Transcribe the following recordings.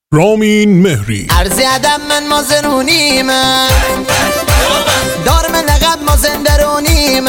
رامین مهری ارزی ادم من مازرونیم دارم لقب مازندرونیم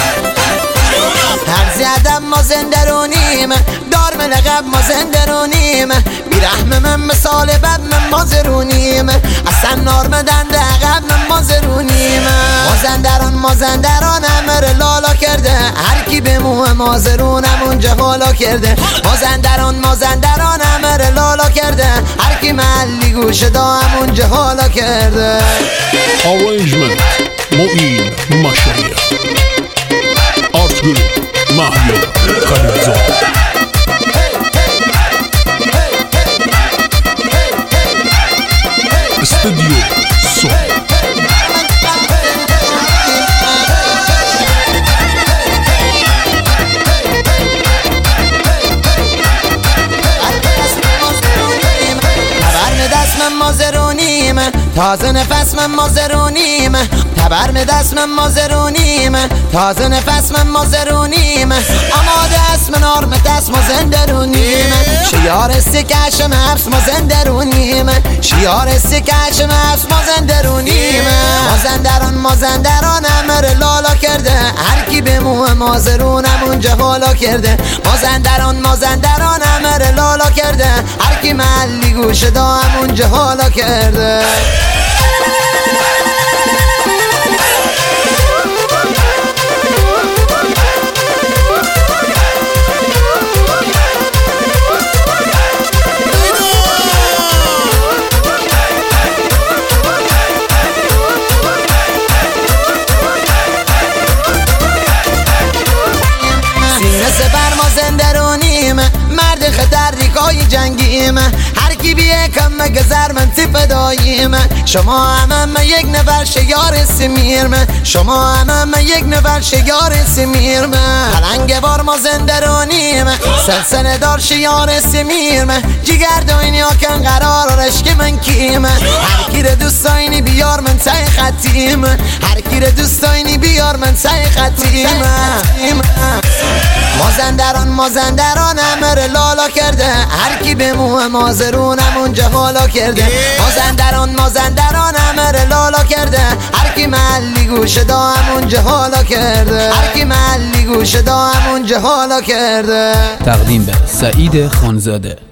ارزی ادم مازندرونیم دارم لقب مازندرونیم بیرحم من مثال بب من مازرونیم اصلا نارمدن ده عقب من مازرونیم مازندران امر لالا کرده هر کی به موه مازرونم اونجا حالا کرده مازندران امر لالا کرده هر کی محلی گوشه دام اونجا حالا کرده. آرنجمنت معین مشایخ آرت گروپ محیا خلیلزاده استودیو صبح مازرونیم تازه نفس من مازرونیم تبرم دست من مازرونیم تازه نفس من مازرونیم آماده است من آرم دست مازندرونیم شیار استکشم حبس مازندرونیم شیار استکشم حبس مازندرونیم مازندران امر لالا کرده هر کی به موه مازرونم اونجا حالا کرده مازندران امر لالا کرده هر کی محلی گوشه دام اونجا حالا کرده. سپر مازندرونیم مرد خطر ریکای جنگیم هر کی بیه کم مگذر من فداییم شما همه یک نفر شیار سمیر شما همه یک نفر شیار سمیر پلنگ بار مازندرونیم سلسله دار شیار سمیر جگر داینی ها کن قرار رشک من کیم هر کی رو دوست داینی بیار من سای خطیم هر کی رو دوست داینی بیار من سای خطیم. مازندران امر لالا کرده هر کی به موه مازرونم اونجا حالا کرده مازندران امر لالا کرده هر کی محلی گوشه دام اونجا حالا کرده هر کی محلی گوشه دام اونجا حالا کرده. تقدیم به سعید خانزاده.